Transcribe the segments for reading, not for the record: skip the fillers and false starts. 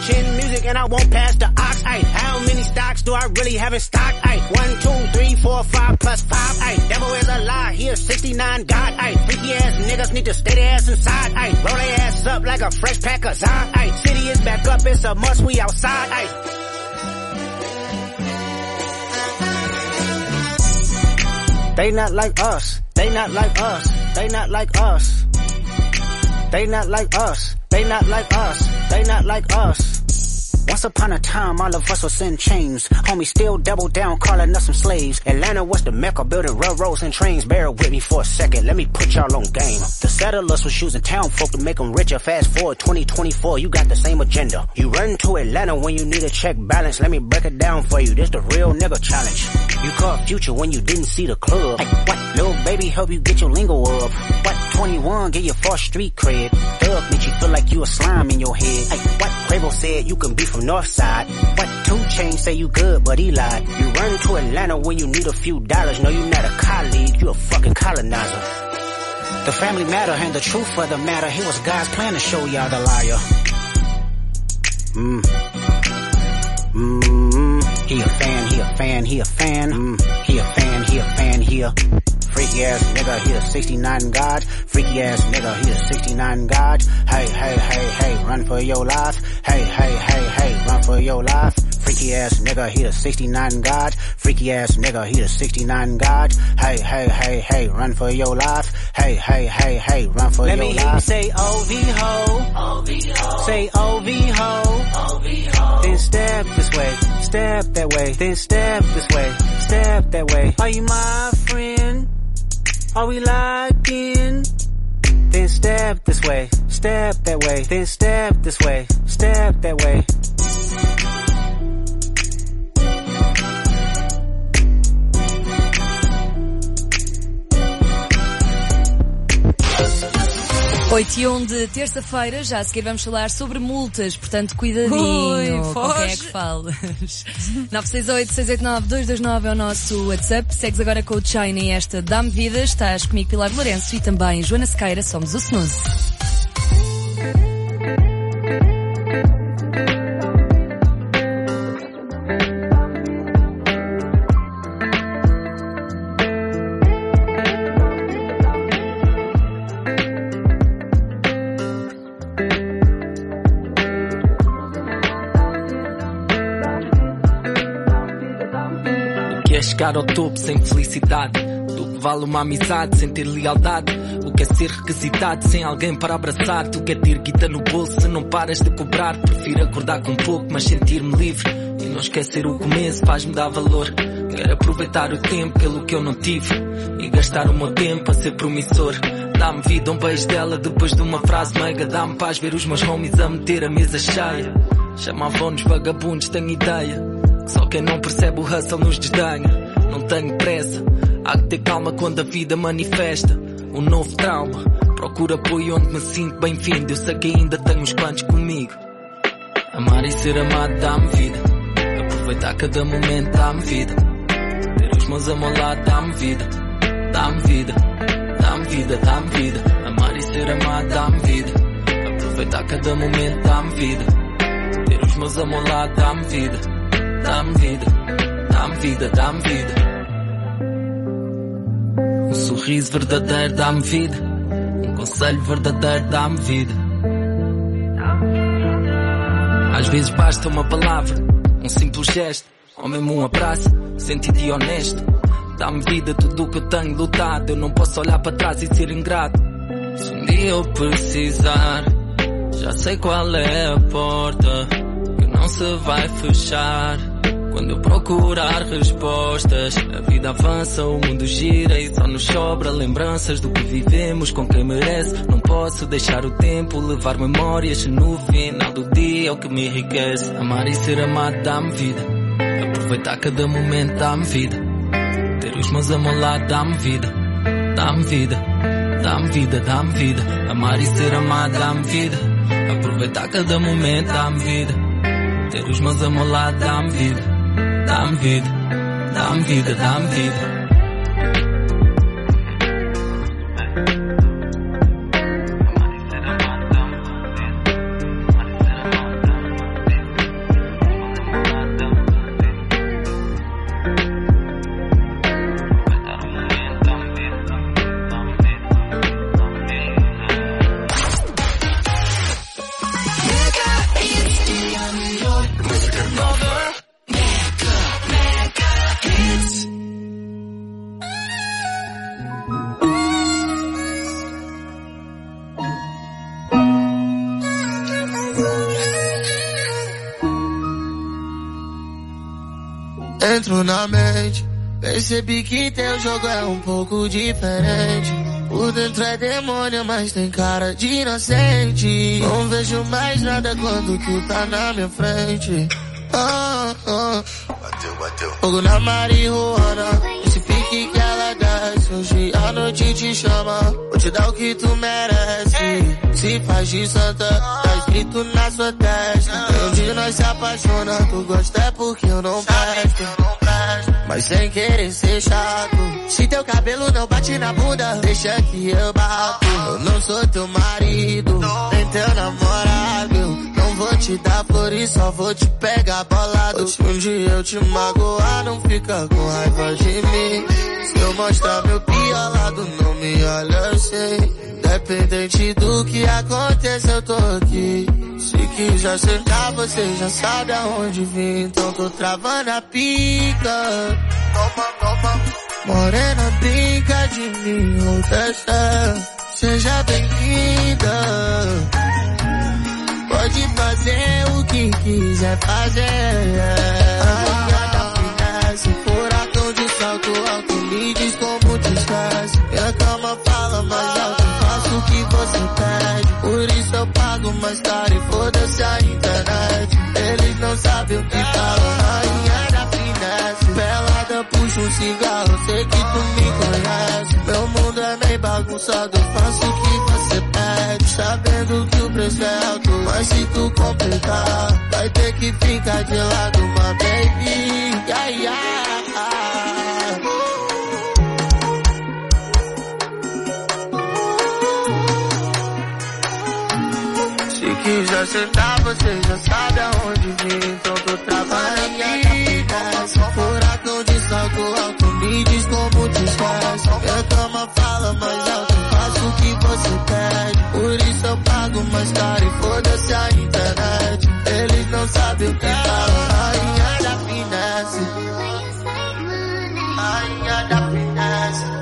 chin music and I won't pass the ox. Ay, how many stocks do I really have in stock? Ay, 1, 2, 3, 4, 5 plus 5. Ay, devil is a lie, he is 69 God. Ay, freaky ass niggas need to stay their ass inside. Ay, roll their ass up like a fresh pack of Zon. Ay, city is back up, it's a must, we outside. Ay. They not like us, they not like us, they not like us. They not like us, they not like us, they not like us. Once upon a time, all of us was in chains. Homie still double down, calling us some slaves. Atlanta was the Mecca, building railroads and trains. Bear with me for a second, let me put y'all on game. The settlers was using town folk to make them richer. Fast forward 2024, you got the same agenda. You run to Atlanta when you need a check balance. Let me break it down for you, this the real nigga challenge. You caught Future when you didn't see the club. Hey, what? Lil' baby help you get your lingo up. What? 21 get your first street cred. Thug make you feel like you a slime in your head. Hey, what? Quavo said you can be from Northside. What? 2 Chainz say you good, but he lied. You run to Atlanta when you need a few dollars. No, you not a colleague, you a fucking colonizer. The family matter and the truth of the matter. It was God's plan to show y'all the liar. He a fan, he a fan, he a fan. He a fan, he a fan, he a freaky ass nigga, he a 69 God. Freaky ass nigga, he a 69 God. Hey, hey, hey, hey, run for your life. Hey, hey, hey, hey, run for your life. Freaky ass nigga, he a 69 God. Freaky ass nigga, he a 69 God. Hey, hey, hey, hey, run for your life. Hey, hey, hey, hey, run for your life. Let me hear you say OV-ho. OV-ho. Say OV-ho. OV-ho. Then step this way, step that way. Then step this way, step that way. Are you my friend? Are we locked in? Then step this way, step that way. Then step this way, step that way. Oito e 1 de terça-feira, já a seguir vamos falar sobre multas, portanto cuidadinho com quem é que falas. 968-689-229 é o nosso WhatsApp. Segues agora com o Shiny, esta Dá-me Vida. Estás comigo, Pilar Lourenço, e também Joana Sequeira, somos o Snooze. Chegar ao topo sem felicidade, do que vale uma amizade sem ter lealdade, o que é ser requisitado sem alguém para abraçar, tu que é ter guita no bolso se não paras de cobrar, prefiro acordar com pouco mas sentir-me livre e não esquecer o começo faz-me dar valor, quero aproveitar o tempo pelo que eu não tive e gastar o meu tempo a ser promissor. Dá-me vida, um beijo dela depois de uma frase meiga, dá-me paz ver os meus homies a meter a mesa cheia, chamavam-nos vagabundos, tenho ideia, só quem não percebe o hustle nos desdenha. Não tenho pressa, há que ter calma quando a vida manifesta um novo trauma. Procuro apoio onde me sinto bem-vindo. Eu sei que ainda tenho uns quantos comigo. Amar e ser amado dá-me vida, aproveitar cada momento dá-me vida, ter os meus ao meu lado dá-me vida, dá-me vida, dá-me vida, dá-me vida. Amar e ser amado dá-me vida, aproveitar cada momento dá-me vida, ter os meus ao meu lado dá-me vida, dá-me vida, dá-me vida, dá-me vida. Um sorriso verdadeiro dá-me vida, um conselho verdadeiro dá-me vida. Às vezes basta uma palavra, um simples gesto, ou mesmo um abraço, sentido e honesto. Dá-me vida tudo o que eu tenho lutado, eu não posso olhar para trás e ser ingrato. Se um dia eu precisar, já sei qual é a porta que não se vai fechar. Quando eu procurar respostas, a vida avança, o mundo gira e só nos sobra lembranças do que vivemos com quem merece. Não posso deixar o tempo levar memórias, no final do dia é o que me enriquece. Amar e ser amado dá-me vida, aproveitar cada momento dá-me vida, ter os meus ao meu lado dá-me vida, dá-me vida, dá-me vida, dá-me vida. Amar e ser amado dá-me vida, aproveitar cada momento dá-me vida, ter os meus ao meu lado dá-me vida, dá-me vida, dá-me vida, dá-me vida. Entro na mente, percebi que teu jogo é um pouco diferente. Por dentro é demônio, mas tem cara de inocente. Não vejo mais nada quando tu tá na minha frente. Bateu. Fogo na marihuana, esse pique que ela desce. Hoje a noite te chama, vou te dar o que tu merece. Se faz de santa, tá escrito na sua testa. E onde nós se apaixona, tu gosta é porque eu não presto. Mas sem querer ser chato, se teu cabelo não bate na bunda, deixa que eu bato. Eu não sou teu marido, nem teu namorado. Eu não vou te dar flores, só vou te pegar bolado. Se um dia eu te magoar, não fica com raiva de mim. Se eu mostrar meu pior lado, não me olha assim. Independente do que aconteça, eu tô aqui. Se quiser sentar, você já sabe aonde vim. Então tô travando a pica. Toma. Morena, brinca de mim ou deixa. Seja bem-vinda. Pode fazer o que quiser fazer. Rainha da finesse, furacão de salto alto, me diz como te esquece. Minha cama fala mais alto, faço o que você pede. Por isso eu pago mais caro e foda-se a internet. Eles não sabem o que falam. Rainha da finesse, pelada, puxa um cigarro, sei que tu me conhece. Meu mundo é meio bagunçado, faço o que você pede. Sabendo que o preço é alto, mas se tu complicar, vai ter que ficar de lado, my baby. Se quiser sentar, você já sabe aonde vir. Então tô travando a furacão de salto alto, me diz como te esquece. Minha cama fala mais alto, faço o que você pede. Por isso eu pago mais caro e foda-se a internet. Eles não sabem o que falam. Rainha da finesse, rainha da finesse.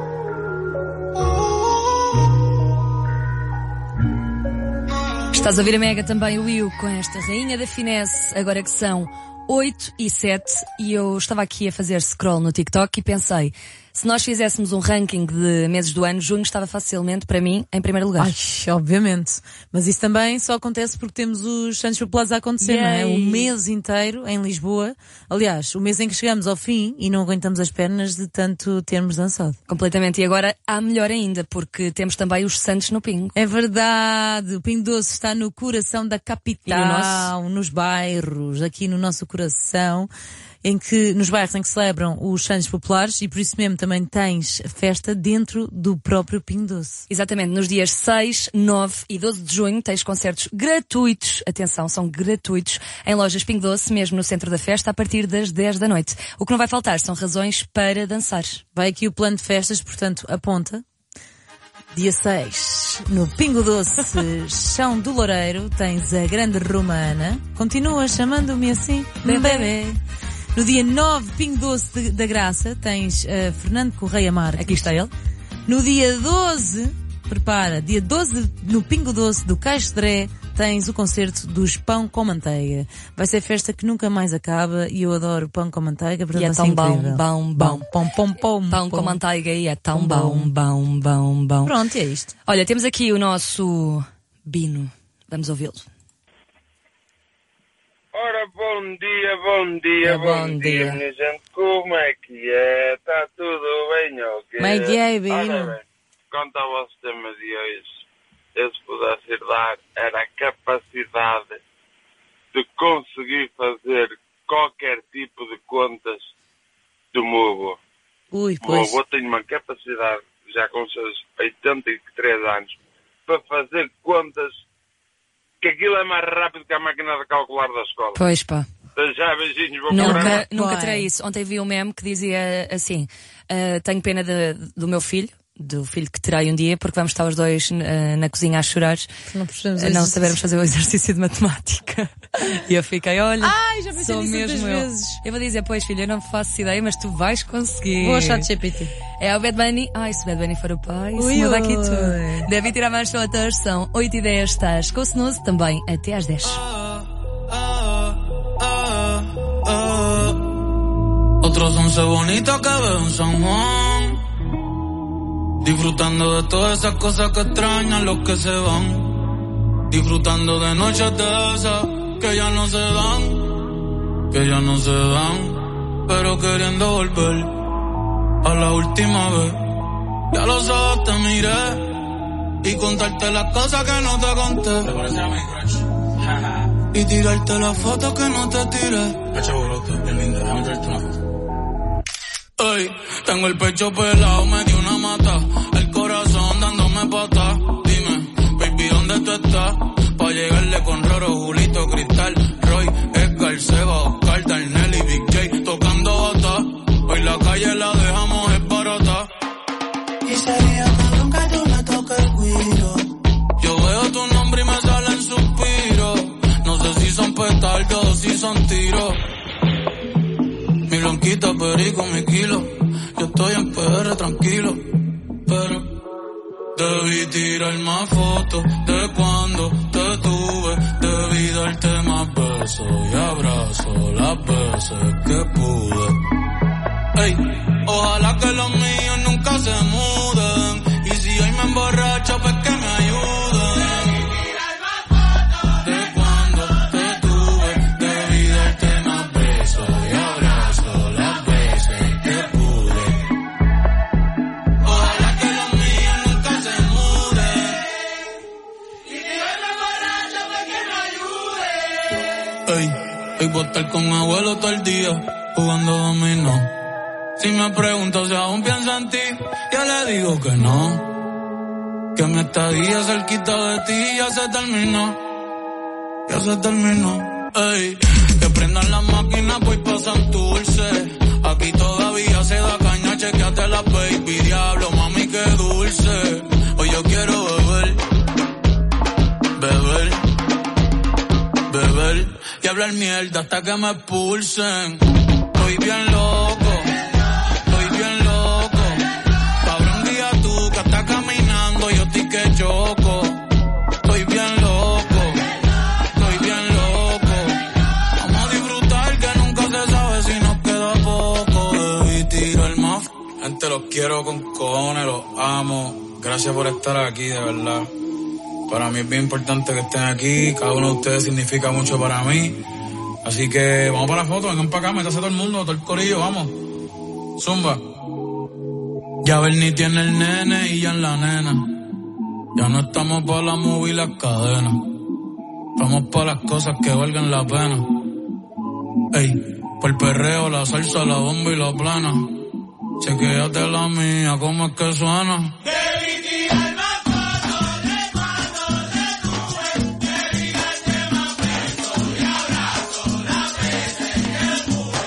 Estás a ouvir a Mega também, o Will, com esta Rainha da Finesse, agora que são 8h07, e eu estava aqui a fazer scroll no TikTok e pensei, se nós fizéssemos um ranking de meses do ano, junho estava facilmente, para mim, em primeiro lugar. Ai, obviamente. Mas isso também só acontece porque temos os Santos Populares a acontecer, não é? O mês inteiro em Lisboa. Aliás, o mês em que chegamos ao fim e não aguentamos as pernas de tanto termos dançado. Completamente. E agora há melhor ainda, porque temos também os Santos no Pingo. É verdade. O Pingo Doce está no coração da capital, nos bairros, aqui no nosso coração. Nos bairros em que celebram os Santos Populares, e por isso mesmo também tens festa dentro do próprio Pingo Doce. Exatamente, nos dias 6, 9 e 12 de junho tens concertos gratuitos, atenção, são gratuitos, em lojas Pingo Doce, mesmo no centro da festa, a partir das 10 da noite. O que não vai faltar são razões para dançar. Vai aqui o plano de festas, portanto, aponta. Dia 6, no Pingo Doce, Chão do Loureiro, tens a Grande Romana. Continua chamando-me assim, bebê. No dia 9, Pingo Doce da Graça, tens Fernando Correia Marques. Aqui está ele. No dia 12, prepara, dia 12, no Pingo Doce do Caixo de Dré, tens o concerto dos Pão com Manteiga. Vai ser festa que nunca mais acaba e eu adoro pão com manteiga. E é tão bom. Pão com manteiga e é tão bom. Pronto, é isto. Olha, temos aqui o nosso Bino. Vamos ouvi-lo. Ora, bom dia, minha gente, como é que é? Está tudo bem, ok? Como é que é, Bino? Ora bem, quanto ao vosso tema de hoje, eu se pudesse dar, era a capacidade de conseguir fazer qualquer tipo de contas do meu avô. Ui, o meu avô tem uma capacidade, já com os seus 83 anos, para fazer contas que aquilo é mais rápido que a máquina de calcular da escola. Pois pá. Já, beijinhos, vou Nunca terei isso. Ontem vi um meme que dizia assim, tenho pena do meu filho, do filho que terei um dia, porque vamos estar os dois na cozinha a chorar, não sabermos fazer o exercício de matemática. E eu fiquei, olha, já pensei sou nisso mesmo vezes. Eu vou dizer, pois filho, eu não faço ideia, mas tu vais conseguir. Vou achar de GPT. É o Bad Bunny. Ai, se o Bad Bunny for o pai, se muda aqui tudo. Deve tirar mais fotos, são 8h10, estás com o Snooze também até às 10. Otros 11 bonitos que veo en San Juan. Disfrutando de todas esas cosas que extrañan los que se van. Disfrutando de noches de esas que ya no se dan. Que ya no se dan. Pero queriendo volver a la última vez. Ya los ojos te miré y contarte las cosas que no te conté. ¿Te parece a mi crush? Y tirarte las fotos que no te tiré. Cacha bolote, qué linda, déjame tirarte una foto. Ey, tengo el pecho pelado, me dio una mata. El corazón dándome patas. Dime, baby, ¿dónde tú estás? Pa' llegarle con Roro, Julito, Cristal, Roy, Edgar, Seba, Oscar, Darnell y Big J tocando bata. Hoy la calle la dejamos esbarata. Y sería que nunca tú me toques el guiro. Yo veo tu nombre y me salen suspiros. No sé si son petardos o si son tiros. Mi blanquita, perico, mi kilo. Yo estoy en PR tranquilo. Pero debí tirar más fotos de cuando te tuve. Debí darte más besos y abrazos las veces que pude. Ey, ojalá que los míos nunca se muden. Y si hoy me emborracho, pues que me ayuden. De cuando te tuve, debí darte más besos y abrazos las veces que pude. Ojalá que los míos nunca se muden. Y si hoy me emborracho, pues que me ayuden. Ey, hoy voy a estar con mi abuelo todo el día, jugando dominó. Si me pregunto si aún pienso en ti, yo le digo que no. Que mi estadía cerquita de ti ya se terminó. Ya se terminó. Ey, que prendan las máquinas, pues pasan dulce. Aquí todavía se da caña, chequeate la baby. Diablo, mami, qué dulce. Hoy yo quiero beber. Beber. Beber. Y hablar mierda hasta que me expulsen. Estoy bien loco. Que choco, estoy bien loco, vamos a disfrutar que nunca se sabe si nos queda poco, debí tirar más. Gente, los quiero con cojones, los amo, gracias por estar aquí, de verdad. Para mí es bien importante que estén aquí, cada uno de ustedes significa mucho para mí, así que vamos para la foto, vengan para acá, métase todo el mundo, todo el corillo, vamos, zumba. Ya Bernie tiene el nene y ya en la nena. Ya no estamos para la movie y las cadenas. Estamos para las cosas que valgan la pena. Ey, por el perreo, la salsa, la bomba y la plana. Chequéate la mía, cómo es que suena. Debí tirar más fotos de cuando te tuve. Debí darte más besos y abrazos las veces que pude.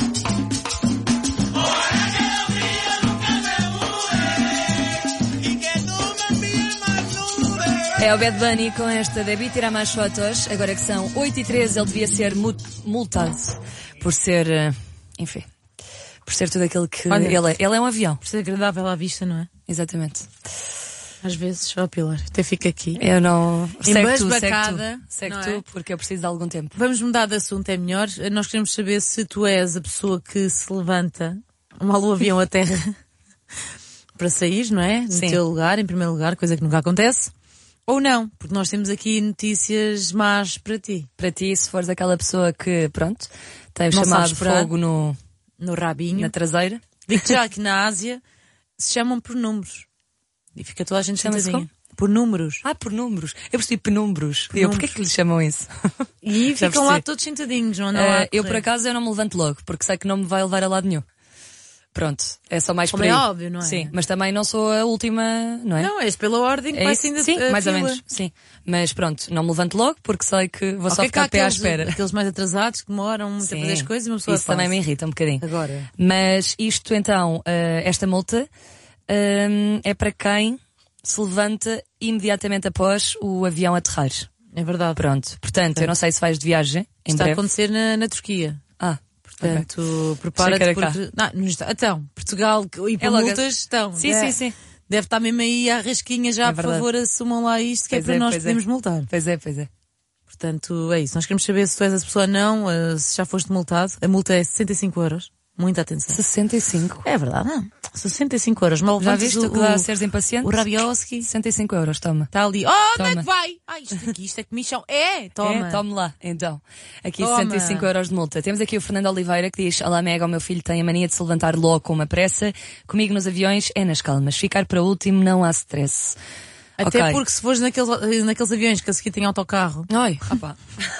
Ojalá que los míos nunca se muden. Y que tú me envíes más nubes. É o Bad Bunny com esta Debí tirar mais fotos. Agora que são 8h13, ele devia ser multado por ser, enfim, por ser tudo aquilo que ele é. Ele é um avião. Por ser agradável à vista, não é? Exatamente. Às vezes, ó Pilar, até fica aqui. Eu não... Segue não tu, é? porque eu preciso de algum tempo. Vamos mudar de assunto, é melhor. Nós queremos saber se tu és a pessoa que se levanta mal o avião à terra para sair, não é? No Sim. teu lugar, em primeiro lugar, coisa que nunca acontece. Ou não, porque nós temos aqui notícias más para ti. Para ti, se fores aquela pessoa que, pronto, tem o Não chamado sabes esperar. fogo no rabinho. na traseira. Digo-te já que na Ásia se chamam por números. E fica toda a gente Chama-se sentadinha. como? Por números. Ah, por números. Eu percebi penúmeros. E eu, porquê que lhes chamam isso? E Já ficam lá percebi. todos sentadinhos, não andam lá a Eu, correr. por acaso, eu não me levanto logo, porque sei que não me vai levar a lado nenhum. Pronto, é só mais Como por aí. é óbvio, não é? Sim, mas também não sou a última, não é? Não, és pela ordem que vai isso? sendo Sim, a mais ou fila. menos, sim. Mas pronto, não me levanto logo, porque sei que vou só Ok, ficar cá de pé à aqueles- espera. Aqueles mais atrasados que demoram muito a fazer as coisas e uma pessoa isso também passa. me irrita um bocadinho. Agora. Mas isto então, esta multa é para quem se levanta imediatamente após o avião aterrar. É verdade. Pronto, portanto, eu não sei se vais de viagem em Está a breve. acontecer na Turquia. Portanto, prepara-te Achei que era porque... Não está. Então, Portugal e por logo multas estão. Sim, sim, sim. Deve estar mesmo aí à rasquinha já, É por verdade. favor, assumam lá isto, que Pois é para é, nós pois podermos é. multar. Pois é, pois é. Portanto, é isso. Nós queremos saber se tu és essa pessoa ou não, se já foste multado. A multa é 65 €. Muita atenção. 65. É verdade, não? 65 euros. Mal Já viste o que dá a seres impaciente? O Rabiowski. 65 euros, toma. Está ali. Oh, onde é que vai? Ah, isto é comichão. Toma. Tome lá, então. Aqui Toma. 65 euros de multa. Temos aqui o Fernando Oliveira que diz: olá Mega, o meu filho tem a mania de se levantar logo com uma pressa. Comigo nos aviões é nas calmas. Ficar para último não há stress. Até Ok. porque se fores naqueles aviões que a seguir tem autocarro, Ai, rapá.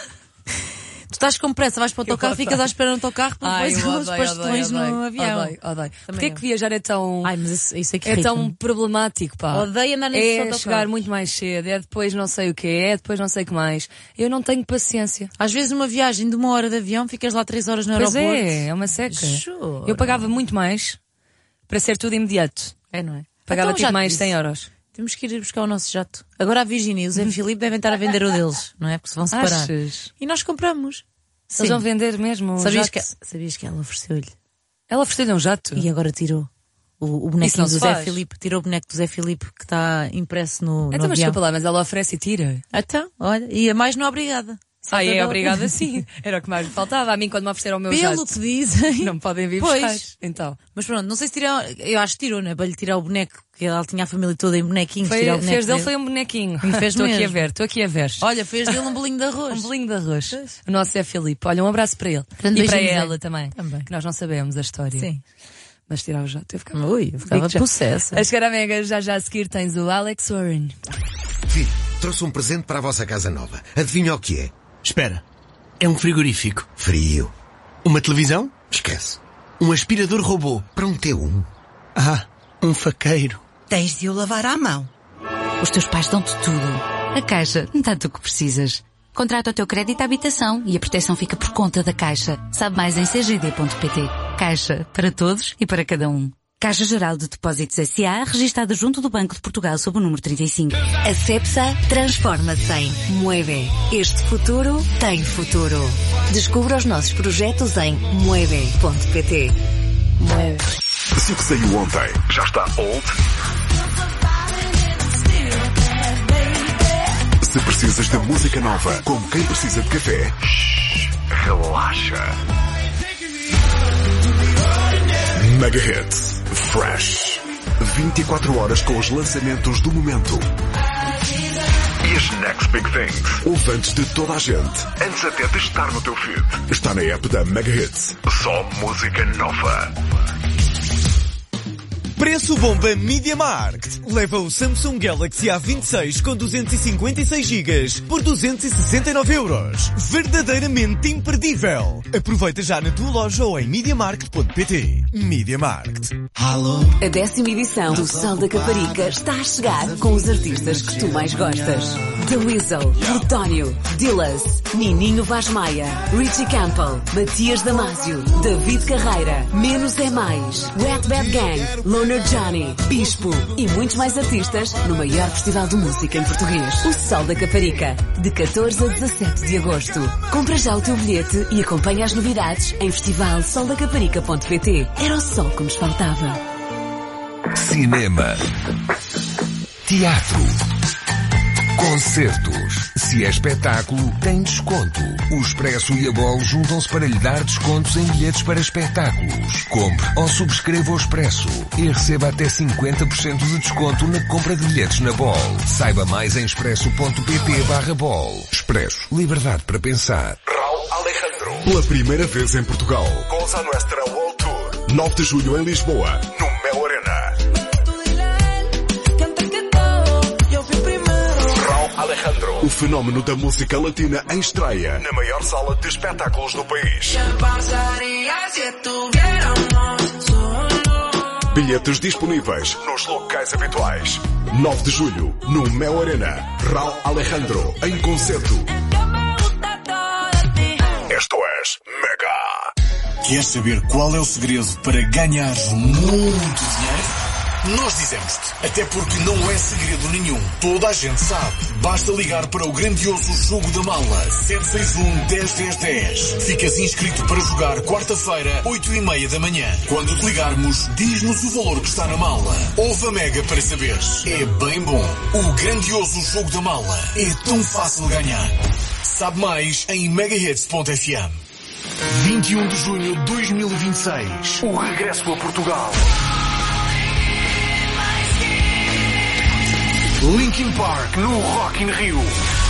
tu estás com pressa, vais para o autocarro, ficas à espera no autocarro, Ai, depois eu os odeio, pastelões no avião. Odeio. Porquê Também que viajar é tão... Ai, mas isso é que é irrita-me. tão problemático, pá. Odeio andar nesse É autocarro. chegar muito mais cedo, é depois não sei o que é depois não sei o que mais. Eu não tenho paciência. Às vezes numa viagem de 1 hora de avião, ficas lá 3 horas no Pois aeroporto. é uma seca. Juro. Eu pagava muito mais para ser tudo imediato. É, não é? Pagava Então, tipo já mais te 100 disse. euros. Temos que ir buscar o nosso jato. Agora a Virginia e o Zé Filipe devem estar a vender o deles, não é? Porque se vão separar. Achas? E nós compramos. Eles vão vender mesmo o Sabias jato? sabias que ela ofereceu-lhe? Ela ofereceu-lhe um jato? E agora tirou. O Isso bonequinho não do se Zé faz. Filipe. Tirou o boneco do Zé Filipe que está impresso no Então, mas avião. desculpa lá, mas ela oferece e tira. Então, olha. E a mais não obrigada. É obrigada sim. Era o que mais me faltava. A mim quando me ofereceram o meu Pelo jato. que dizem. Não podem vir Pois. buscar. Então. Mas pronto, não sei se tirou. Eu acho que tirou, né? Para lhe tirar o boneco. Que ela tinha a família toda em bonequinhos. Tirar o boneco Fez dele dele. foi um bonequinho. E fez Estou aqui a mesmo. ver, estou aqui a ver. Olha, fez dele um bolinho de arroz. Um bolinho de arroz. O nosso é Filipe. Olha, um abraço para ele. Grande E para beijinho, Zé. ela também. Também. Que nós não sabemos a história. Sim. Mas tirar o jato, eu ficava... Ui, eu ficava Digo já. possessa. A chegar a Mega, já a seguir tens o Alex Warren. Filho, trouxe um presente para a vossa casa nova. Adivinha o que é? Espera. É um frigorífico. Frio. Uma televisão? Esquece. Um aspirador robô. Para um T1. Ah, um faqueiro. Tens de o lavar à mão. Os teus pais dão-te tudo. A Caixa dá-te o que precisas. Contrata o teu crédito à habitação e a proteção fica por conta da Caixa. Sabe mais em cgd.pt. Caixa, para todos e para cada um. Caixa Geral de Depósitos S.A., registada junto do Banco de Portugal sob o número 35. A Cepsa transforma-se em Mueve. Este futuro tem futuro. Descubra os nossos projetos em mueve.pt. Mueve. Se o que saiu ontem já está old, se precisas de música nova, como quem precisa de café, relaxa. Mega Hits Fresh. 24 horas com os lançamentos do momento. E as Next Big Things. Ouve antes de toda a gente. Antes até de estar no teu feed. Está na app da Mega Hits. Só música nova. Preço bomba Media Markt. Leva o Samsung Galaxy A26 com 256 GB por 269 €. Verdadeiramente imperdível. Aproveita já na tua loja ou em MediaMarkt.pt. Media Markt. Alô? A 10ª edição do Sol da Caparica está a chegar com os artistas que tu mais gostas. The Weasel, Plutónio, Dillas, Nininho Vaz Maia, Richie Campbell, Matias Damasio, David Carreira, Menos é Mais, Wet Bad Gang, Loner Johnny, Bispo e muitos mais artistas no maior festival de música em português. O Sol da Caparica, de 14 a 17 de agosto. Compra já o teu bilhete e acompanha as novidades em festivalsoldacaparica.pt. Era o sol que nos faltava. Cinema. Teatro. Concertos. Se é espetáculo, tem desconto. O Expresso e a Bol juntam-se para lhe dar descontos em bilhetes para espetáculos. Compre ou subscreva o Expresso e receba até 50% de desconto na compra de bilhetes na Bol. Saiba mais em expresso.pt/Bol. Expresso. Liberdade para pensar. Raul Alejandro. Pela primeira vez em Portugal. Cosa Nuestra World Tour. 9 de julho em Lisboa, no Mel Arena. Alejandro, o fenómeno da música latina em estreia na maior sala de espetáculos do país. Bilhetes disponíveis nos locais habituais. 9 de julho, no Mel Arena. Raul Alejandro, em concerto. Esto es Mega. Queres saber qual é o segredo para ganhar muito dinheiro? Nós dizemos-te, até porque não é segredo nenhum. Toda a gente sabe. Basta ligar para o grandioso Jogo da Mala 761-10-10-10. Ficas inscrito para jogar quarta-feira, 8h30 da manhã. Quando te ligarmos, diz-nos o valor que está na mala. Ouve a Mega para saberes. É bem bom. O grandioso Jogo da Mala é tão fácil de ganhar. Sabe mais em megahits.fm. 21 de junho de 2026. O regresso a Portugal. Linkin Park no Rock in Rio.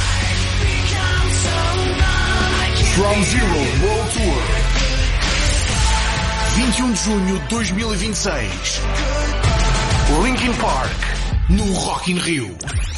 From Zero World Tour. 21 de junho de 2026. Linkin Park no Rock in Rio.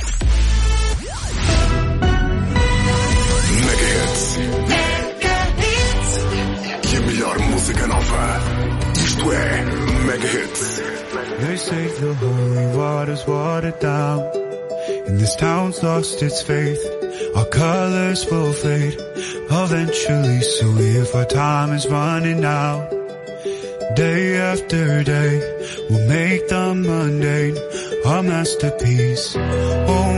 E a melhor música nova. Isto é Mega Hits. They say the holy water's watered down, and this town's lost its faith. Our colors will fade eventually, so if our time is running out, day after day, we'll make the mundane our masterpiece. Oh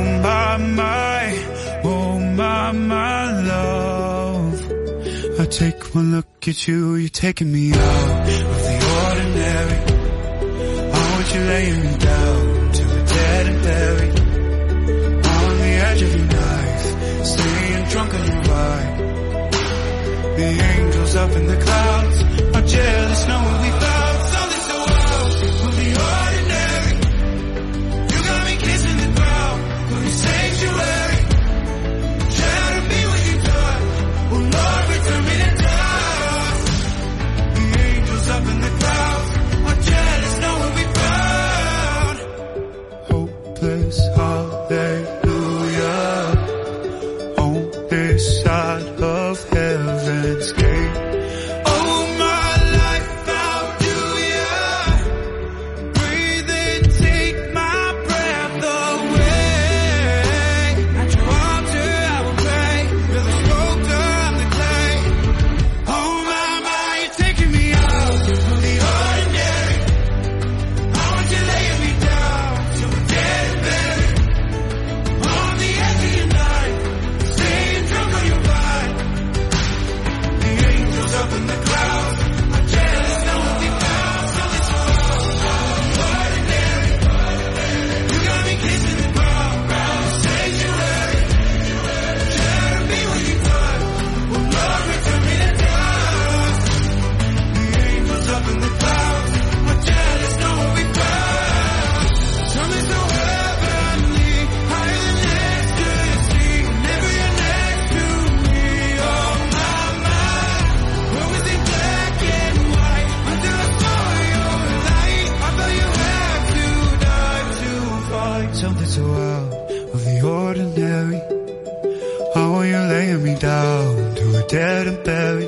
my love, I take one look at you, you're taking me out of the ordinary. I want you laying me down to the dead and buried, on the edge of your knife, staying drunk on your ride. The angels up in the clouds are jealous knowing we found something so wild from the ordinary. You got me kissing the ground from the sanctuary. Shadow me when you touch, oh Lord, return me to dust. The angels up in the clouds are jealous knowing we found hopeless hallelujah on this side of heaven's gate. Oh my life, how do ya breathe and take my breath away? At your altar I will pray, you're the sculptor, I'm the clay. Oh my, you're taking me out of the ordinary. I want you laying me down till we're dead and buried, on the edge of your night, staying drunk on your vine. The angels up in the clouds are jealous knowing we found something so ordinary. You got me kissing the ground, sanctuary. Shadow me when you touch, oh Lord, return me to dust. The angels up in the clouds are jealous knowing we found something so heavenly, higher than ecstasy. Whenever you're next to me, oh my, where was it black and white until I saw your light? I thought you had to die to find something so out of the ordinary. How are you laying me down to a dead and buried,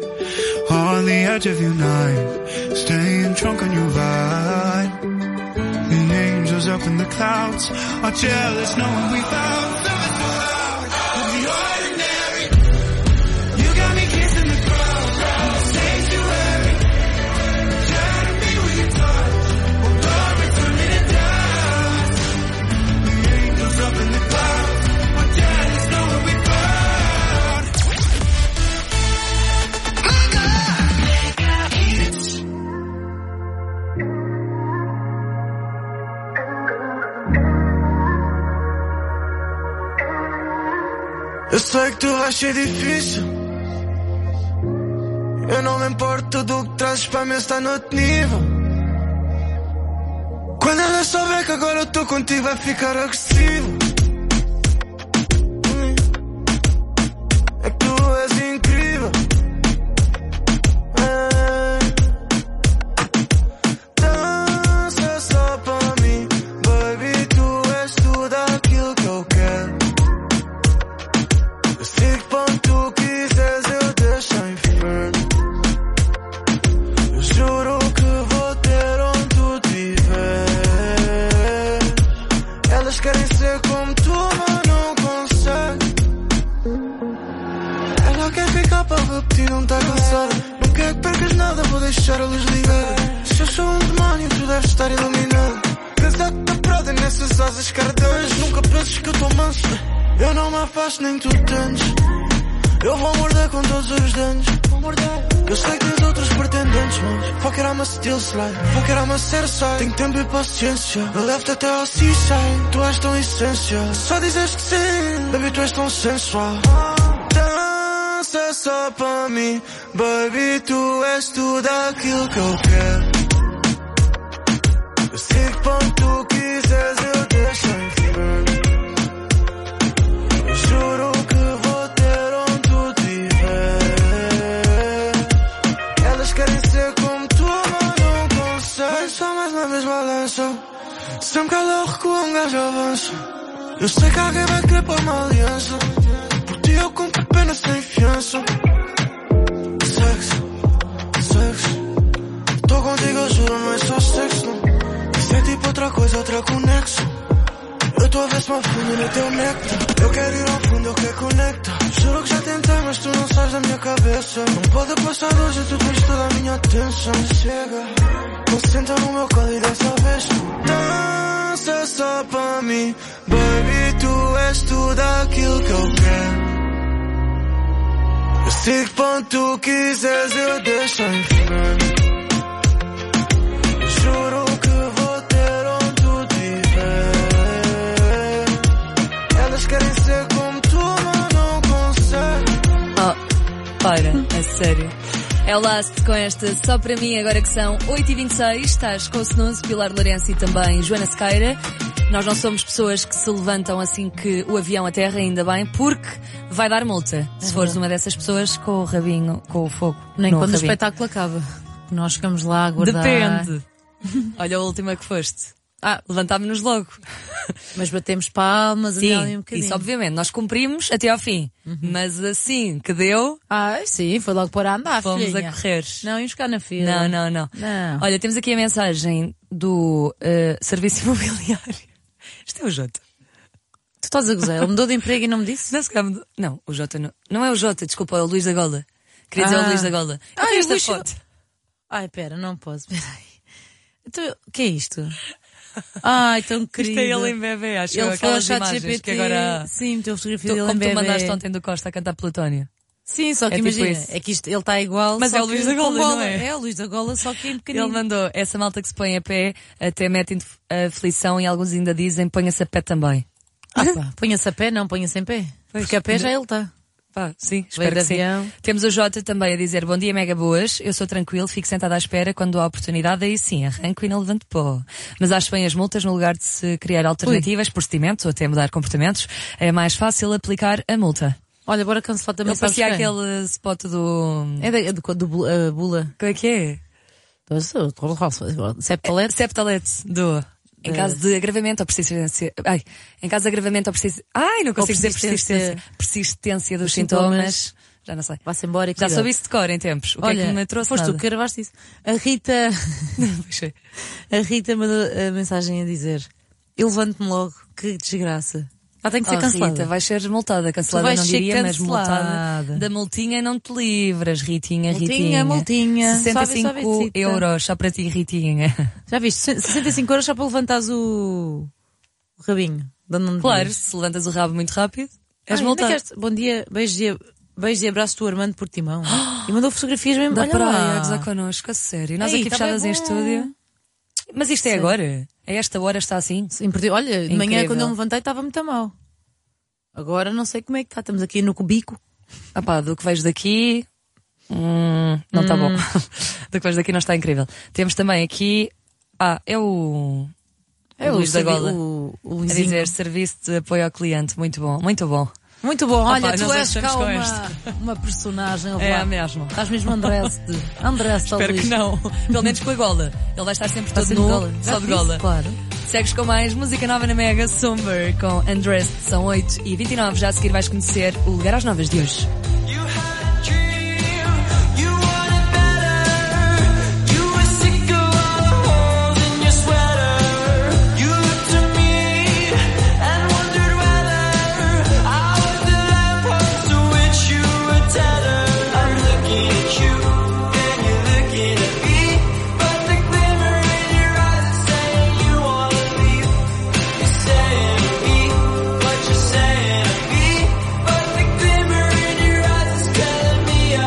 on the edge of your night, staying drunk on your vine. The angels up in the clouds are jealous knowing we found something so out of the ordinary. You got me kissing the ground, sanctuary. Shadow me when you touch, oh Lord, return me to dust. The angels up in the clouds are jealous knowing we found. Eu sei que tu vais ser difícil. Eu não me importo do que trazes para mim, está no outro nível. Quando ela souber que agora eu estou contigo, vai ficar agressivo. É que tu és incrível. Dança só para mim, baby, tu és tudo aquilo que eu quero. Eu sigo para onde tu quiseres, eu deixo o inferno. Eu juro que vou ter onde tu estiver. Elas querem ser como tu, mas não conseguem. Ela quer ficar para repetir, não está cansada. Não quer que percas nada, vou deixar a luz ligada. Se eu sou um demónio, tu deves estar iluminado. Casado-te a prada nessas asas cardantes. Nunca penses que eu estou manso. Eu não me afasto nem tu tentes. Eu vou morder com todos os dentes. Eu sei que tens outros pretendentes, mas fuck it, I'm a still slide. Fuck it, I'm a set aside. Tenho tempo e paciência. Eu levo-te até ao seaside. Tu és tão essência. Só dizes que sim, baby, tu és tão sensual. Dança só pra mim, baby, tu és tudo aquilo que eu quero. Eu sei que quando tu quiseres eu deixo em inferno. Eu juro que vou ter onde tu tiver. Elas querem ser como tu, mas não conseguem. Só mais na mesma lança. Sempre que ela recua um gajo avança. Eu sei que alguém vai querer pôr uma aliança. Por ti eu compro apenas sem fiança. Sexo, sexo. Tô contigo, eu juro, não é só sexo, não. Isso é tipo outra coisa, outra conexão. Eu tô a ver se me afundo no teu néctar. Eu quero ir ao fundo, eu quero conectar. Juro que já tentei, mas tu não sais da minha cabeça. Não pode passar hoje, tu tens toda a minha atenção. Chega, concentra no meu colo e dessa vez dança só pra mim, baby, tu és tudo aquilo que eu quero. Eu sei que quando tu quiseres eu deixo em inferno. Eu juro que vou ter onde tu tiver. Elas querem ser como tu, mas não conseguem. Oh, para, a sério. É o Last com esta Só Para Mim, agora que são 8h26, estás com o Snooze, Pilar Lourenço e também Joana Sequeira. Nós não somos pessoas que se levantam assim que o avião aterra, ainda bem, porque vai dar multa. Se fores uma dessas pessoas com o rabinho, com o fogo. Nem no quando rabinho. o espetáculo acaba. Nós ficamos lá a aguardar. Depende. Olha a última que foste. Levantámos-nos logo. Mas batemos palmas, sim, ali um bocadinho. Isso obviamente, nós cumprimos até ao fim. Mas assim que deu... sim, foi logo para andar, fomos filhinha. a correr. Não, íamos ficar na fila. Não. Olha, temos aqui a mensagem do Serviço Imobiliário. Isto é o Jota. Tu estás a gozar? Ele mudou de emprego e não me disse? Não, o Jota não. Não é o Jota, desculpa, é o Luís da Gola. Queria dizer o Luís da Gola. Esta foto. Ai, pera, não posso. Peraí. Então, o que é isto? Tão querido. Isto é ele em bebê, acho que ele aquelas foi ao imagens ChatGPT, que agora... Sim, meteu a fotografia dele em como bebê. tu mandaste ontem do Costa a cantar Plutónio. Sim, só que tipo imagina, isso. é que isto, ele está igual. Mas só é o Luís da Gola, não é? É o Luís da Gola, só que em pequenino. Ele mandou essa malta que se põe a pé, até metem aflição e alguns ainda dizem ponha-se a pé também. Ponha-se a pé, não ponha-se em pé. Pois, porque a pé já ele está. Sim, espero que sim. Temos o Jota também a dizer bom dia, mega boas. Eu sou tranquilo, fico sentada à espera quando há oportunidade, aí sim, arranco e não levanto pó. Mas acho bem as multas no lugar de se criar alternativas, procedimentos ou até mudar comportamentos. É mais fácil aplicar a multa. Olha, bora cancelar também. Eu passei aquele spot do... do Bula. Como é que é? Septalete do... Em caso de agravamento ou persistência... em caso de agravamento ou persistência... não consigo dizer persistência dos sintomas. Já não sei. Vá-se embora e já soube isso de cor em tempos. O que é que me trouxe? Foste tu que gravaste isso. A Rita mandou a mensagem a dizer: eu levanto-me logo, que desgraça. Tem que ser cancelada. Rita, vais ser multada. Cancelada não diria, mas multada. Da multinha não te livras, Ritinha. Multinha. 65 euros só para ti, Ritinha. Já viste? 65 euros só para levantares o rabinho. Claro, se levantas o rabo muito rápido, és multado. Bom dia, beijo e abraço do Armando Portimão. E mandou fotografias mesmo da praia a gozar connosco, a sério. Nós aqui fechadas em estúdio. Mas isto é agora? A esta hora está assim? Sim, porque, olha, de manhã quando eu me levantei estava muito mal. Agora não sei como é que está. Estamos aqui no cubico. Do que vejo daqui... não está bom. Do que vejo daqui não está incrível. Temos também aqui... é o Luís da Gola. O a dizer serviço de apoio ao cliente. Muito bom, muito bom. Muito bom, olha, tu és cá uma personagem. É mesmo. Estás mesmo Andrés Espero que não. Pelo menos com a gola. Ele vai estar sempre todo nu, só de gola. Claro. Segues com mais música nova na Mega, Somber com Andrés. São 8h29. Já a seguir vais conhecer o Lugar às Novas de hoje. Saying me, but the glimmer in your eyes is telling me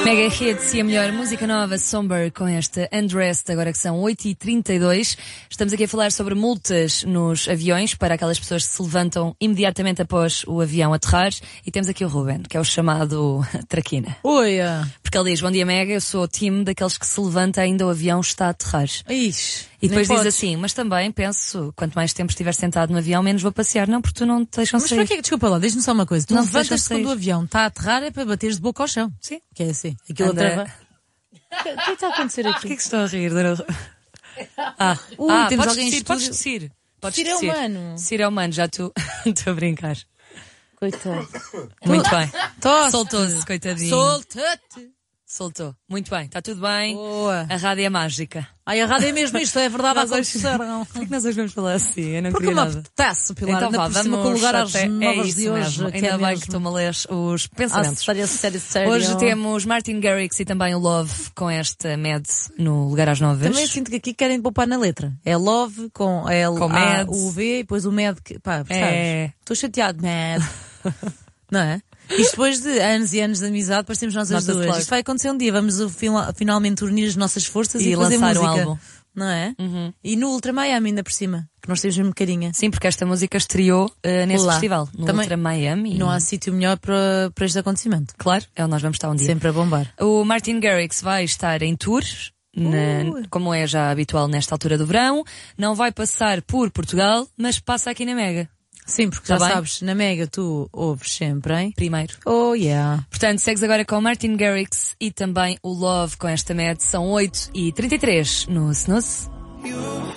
Mega Hits e a melhor música nova, Somber, com esta Undressed, agora que são 8h32. Estamos aqui a falar sobre multas nos aviões para aquelas pessoas que se levantam imediatamente após o avião aterrar. E temos aqui o Ruben, que é o chamado traquina. Oi! Porque ele diz, bom dia Mega, eu sou o time daqueles que se levanta ainda o avião está a aterrar. Ixi, e depois nem diz podes. assim, mas também penso, quanto mais tempo estiver sentado no avião, menos vou passear. Não, porque tu não te deixam Mas sair. para que desculpa lá, diz-me só uma coisa. Tu Não te deixam levantas-te quando sair. o avião está a aterrar é para bateres de boca ao chão. Sim. Que é assim. Aquilo André. atreva. O que está a acontecer aqui? Porquê que estão a rir, dona Ru- Temos podes alguém em descer, podes estúdio. descer. Podes Descer é descer. humano. Descer é humano, já estou a brincar. Coitado. Muito bem. Tosse. Soltou-se, coitadinho. Solta-te. Soltou. Muito bem, está tudo bem. Boa. A rádio é mágica. Ai, a rádio é mesmo isto, é verdade a Nós hoje- acontecer. Por que nós hoje vamos falar assim? Eu não Porque queria me nada. apetece, Pilar, Então ainda vá, por cima com o vamos lugar às até- novas isso de hoje. mesmo. que Ainda é bem mesmo. que estou-me a ler os pensamentos. Sério. Hoje temos Martin Garrix e também o Love com esta Mad no lugar às 9. Também sinto que aqui querem poupar na letra. É Love com L, Com A, Mad. U, V e depois o Mad. Pá, É. sabes? Estou chateado, Mad. Não é? Isto depois de anos e anos de amizade, parecemos nós as Nota-se duas. logo. Isto vai acontecer um dia. Vamos finalmente unir as nossas forças e, E fazer lançar um música. álbum. Não é? E no Ultra Miami ainda por cima. Que nós temos mesmo carinha. Sim, porque esta música estreou nesse Lá. festival, no Também Ultra Miami. Não há sítio melhor para este acontecimento. Claro, é onde nós vamos estar um dia. Sempre a bombar. O Martin Garrix vai estar em tour, como é já habitual nesta altura do verão. Não vai passar por Portugal, mas passa aqui na Mega. Sim, porque Tá já bem? sabes, na Mega tu ouves sempre, hein? Primeiro. Oh, yeah. Portanto, segues agora com o Martin Garrix e também o Love com esta Mad. São 8h33 no Snooze. You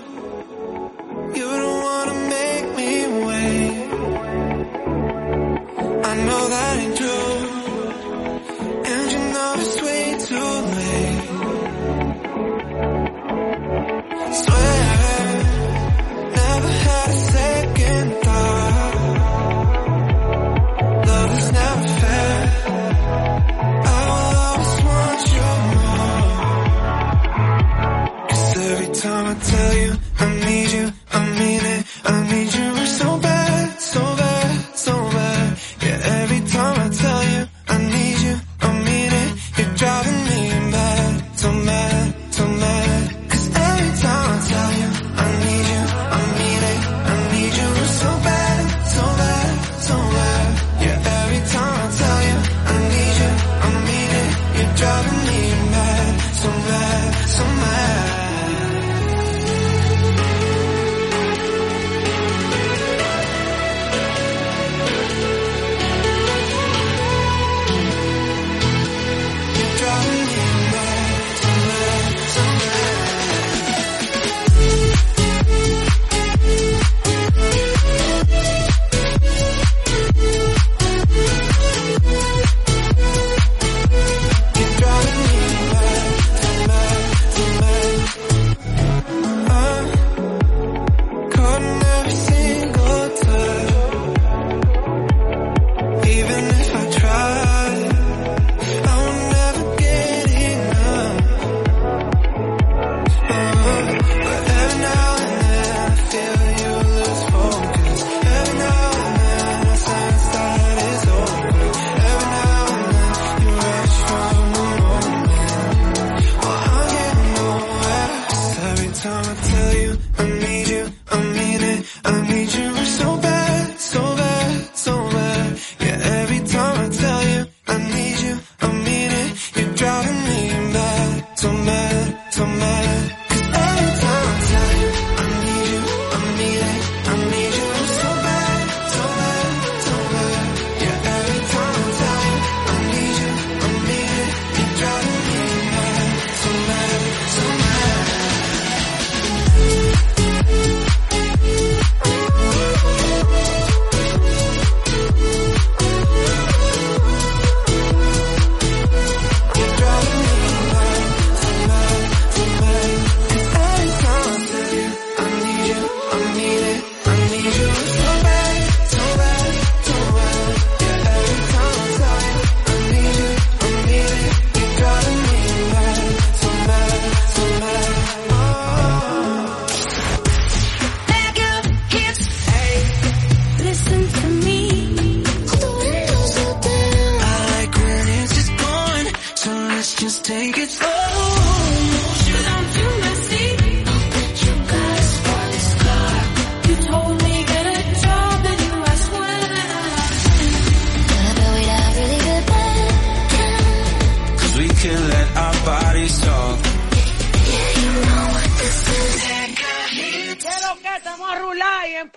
don't wanna make me wait. I know that ain't true, and you know it's way too late. Swear, never had a second thought. Love is never fair. I will always want you more. 'Cause every time I tell you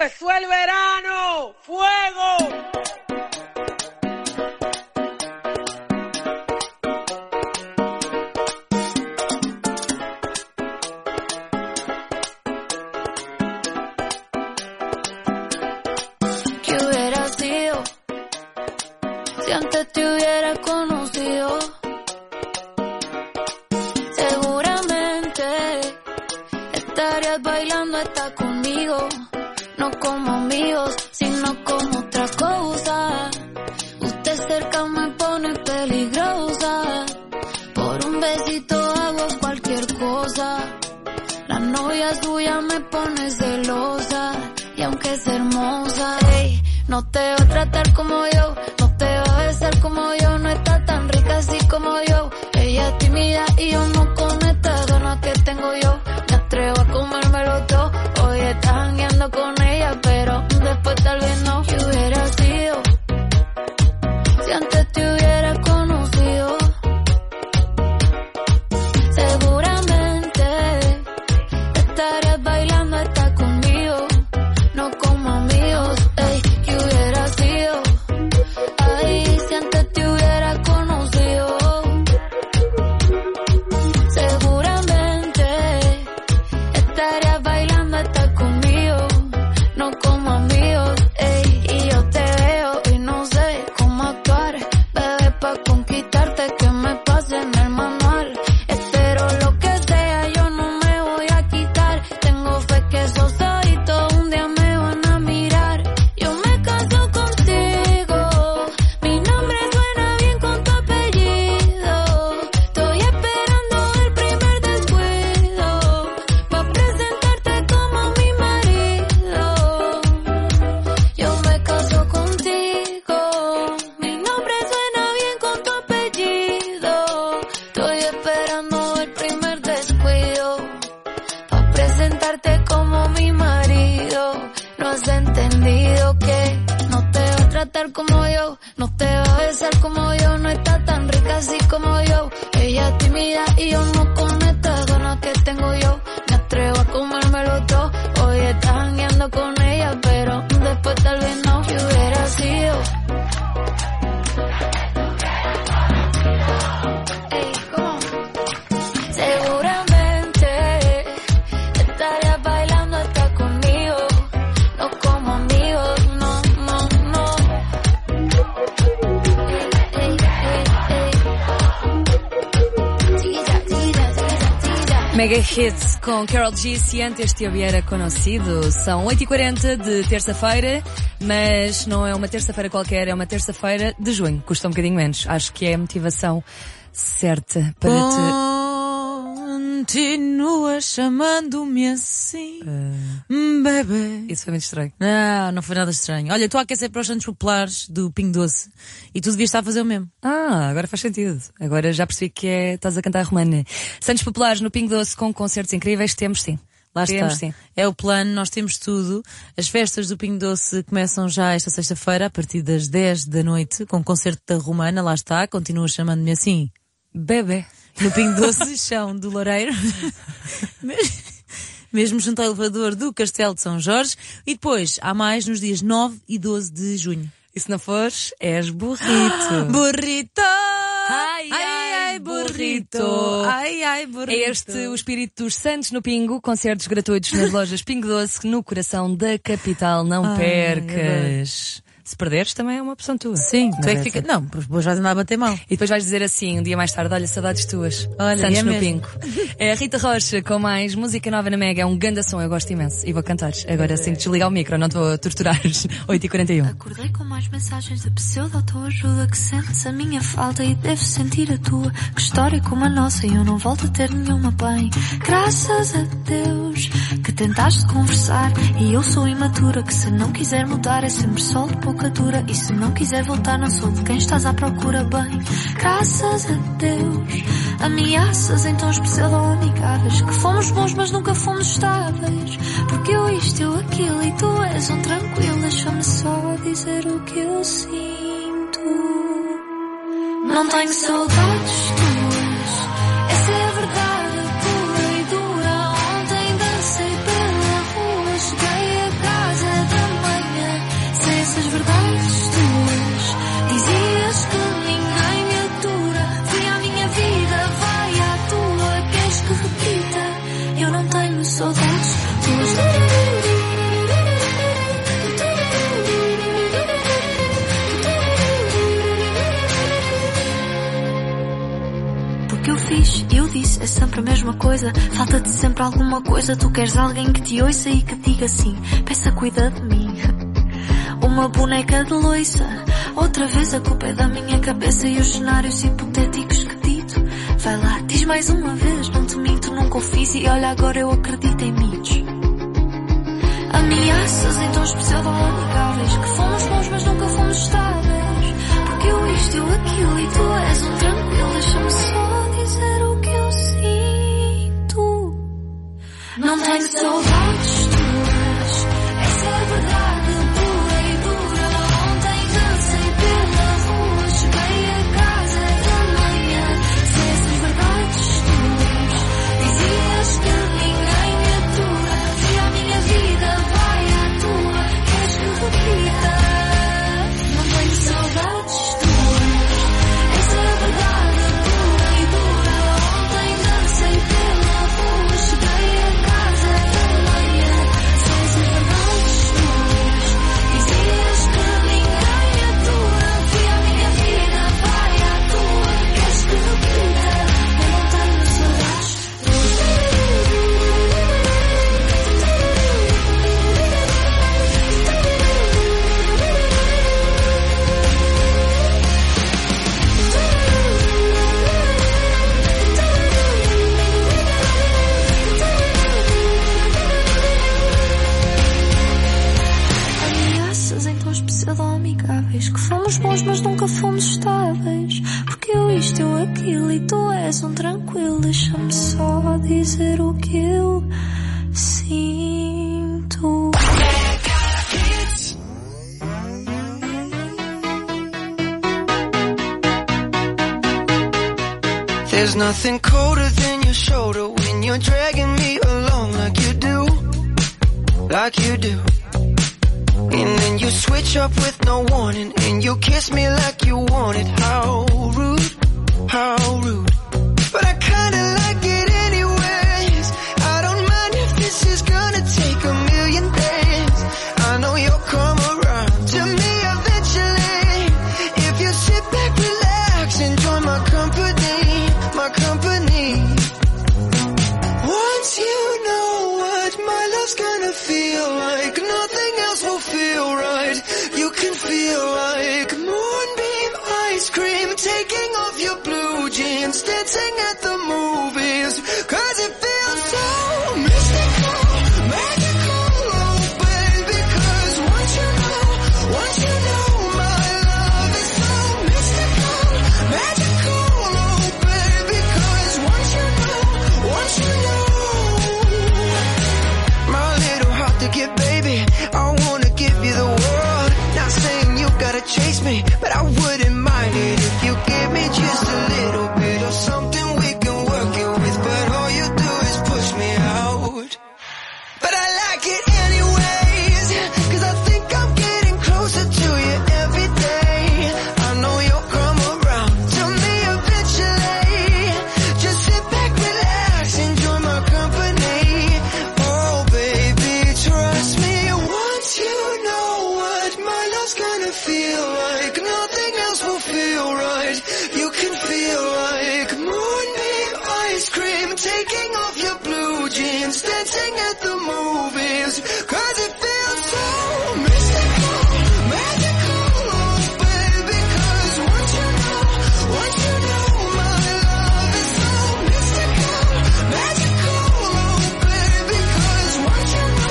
empezó el verano. ¡Fuego! ¿Qué hubiera sido si antes te hubiera conocido? Seguramente estarías bailando hasta conmigo, no como amigos, sino como otra cosa. Usted cerca me pone peligrosa, por un besito hago cualquier cosa. La novia suya me pone celosa, y aunque es hermosa, ey, no te va a tratar como yo, no te va a besar como yo, no está tan rica así como yo. Ella es tímida y yo no con estas ganas que tengo yo. Me atrevo a comérmelo todo, hoy estás jangueando con ella, pero después tal vez no. ¿Qué hubiera sido si antes te hubiera conocido? Seguramente estarías bailando hasta conmigo, no como amigos, ey. ¿Qué hubiera sido? Ay, si antes te hubiera conocido. Seguramente estarías bailando hasta conmigo, no como amigos, ey. Y yo te veo y no sé cómo actuar, bebé, pa' conquistarte que me pase en el manual. Espero lo que sea, yo no me voy a quitar. Tengo fe que esos ojitos un día me van a mirar. Yo me caso contigo, mi nombre suena bien con tu apellido. Estoy esperando el primer descuido pa' presentarte como mi marido. Yo me caso contigo, mi nombre suena bien con tu apellido. Estoy esperando el primer descuido pa' presentarte como mi marido. No has entendido que no te va a tratar como yo, no te va a besar como yo, no está tan rica así como yo. Ella es tímida y yo no con estas ganas que tengo yo. Me atrevo a comérmelo todo, hoy estás jangueando con ella, pero después tal vez no. ¿Qué hubiera sido? Ey, ¿cómo? Seguramente estarías bailando hasta conmigo, no como amigos, no, no, no. Ey, ey, ey, ey. Chiquilla, chiquilla, chiquilla, chiquilla. Mega Hits com Karol G, se antes te hubiera conhecido. São 8h40 de terça-feira, mas não é uma terça-feira qualquer, é uma terça-feira de junho. Custa um bocadinho menos. Acho que é a motivação certa para te... Continua chamando-me assim, bebê. Isso foi muito estranho. Não foi nada estranho. Olha, estou a aquecer para os Santos Populares do Pingo Doce e tu devias estar a fazer o mesmo. Agora faz sentido. Agora já percebi que estás a cantar romana. Santos Populares no Pingo Doce com concertos incríveis, temos sim. Lá Temos, está. sim. É o plano, nós temos tudo. As festas do Pingo Doce começam já esta sexta-feira, a partir das 10 da noite, com o concerto da Romana, lá está, continua chamando-me assim. Bebê. No Pingo Doce, chão do Loureiro. Mesmo junto ao elevador do Castelo de São Jorge. E depois, há mais nos dias 9 e 12 de junho. E se não fores, és burrito. Burrito! Ai, ai, burrito. Ai, ai, burrito. É este o espírito dos Santos no Pingo, concertos gratuitos nas lojas Pingo Doce, no coração da capital. Não percas. Se perderes, também é uma opção tua. Sim, tu é que fica... Não, depois vais andar a bater mal. E depois vais dizer assim, um dia mais tarde, olha, saudades tuas. Olha, Santos é no mesmo. Pingo. É a Rita Rocha com mais música nova na Mega. É um ganda som, eu gosto imenso. E vou cantar. Agora sim, desligar o micro, não te vou torturar. 8h41. Acordei com mais mensagens de pseudo-autoajuda, que sentes a minha falta e deves sentir a tua. Que história como a nossa e eu não volto a ter nenhuma bem. Graças a Deus que tentaste conversar e eu sou imatura, que se não quiser mudar é sempre sol de pouca dura. E se não quiser voltar não sou de quem estás à procura bem. Graças a Deus, ameaças em tons pseudo-amigáveis, que fomos bons mas nunca fomos estáveis. Porque eu isto, eu aquilo e tu és um tranquilo. Deixa-me só dizer o que eu sinto. Não tenho saudades tuas, essa é a verdade pura e dura. Ontem dancei pela rua, cheguei a casa da disse é sempre a mesma coisa. Falta-te sempre alguma coisa. Tu queres alguém que te ouça e que diga assim: peça, cuida de mim. Uma boneca de loiça. Outra vez a culpa é da minha cabeça e os cenários hipotéticos que dito. Vai lá, diz mais uma vez, não te minto, nunca o fiz e olha agora eu acredito em mitos. Ameaças em tons pseudo-amigáveis, que fomos bons mas nunca fomos estáveis. Porque eu isto, eu aquilo e tu és um tranquilo. Deixa-me só dizer o que eu sinto. Não tenho saudades tuas, essa é a verdade pura e dura. Ontem dancei pela rua, cheguei a casa da manhã. Se essas verdades tuas dizias que ninguém me atura, se a minha vida vai à tua, queres que repita? Não tenho saudades tuas, essa é a verdade pura e dura. Ontem dancei pela rua, cheguei a casa da manhã. Se essas verdades tuas dizias que ninguém me atura, se a minha vida vai à tua, queres que repita? Eu não tenho saudades ameaças em tons pseudo-amigáveis, que fomos bons mas nunca fomos estáveis. Porque eu isto, eu aquilo e tu és um tranquilo. Deixa-me só dizer o que eu sinto. There's nothing colder than your shoulder when you're dragging me along like you do, like you do. And then you switch up with no warning, and you kiss me like you want it. How rude, how rude. But I kinda like it anyways. I don't mind if this is gonna take a million days. I know you'll come around to me eventually. If you sit back, relax, enjoy my company, my company. Once you know what my love's gonna feel like, nothing else will feel right. You can feel like moonbeam ice cream, taking off your blue jeans, dancing at the movies, 'cause it feels so mystical, magical, oh baby, 'cause once you know my love is so mystical, magical, oh baby, 'cause once you know my little heart to give, baby, I wanna give you the world. Not saying you gotta chase me, but I wouldn't mind it if you give me just a little bit of something we can work it with. But all you do is push me out. But I like it anyways, 'cause I think I'm getting closer to you every day. I know you'll come around to me eventually. Just sit back, relax, enjoy my company. Oh baby, trust me, once you know what my love's gonna feel like, nothing else will feel right. You can feel like moonbeam ice cream, taking off your blue jeans, dancing at the movies, 'cause it feels so mystical, magical, oh baby, 'cause once you know my love is so mystical, magical, oh baby, 'cause once you know.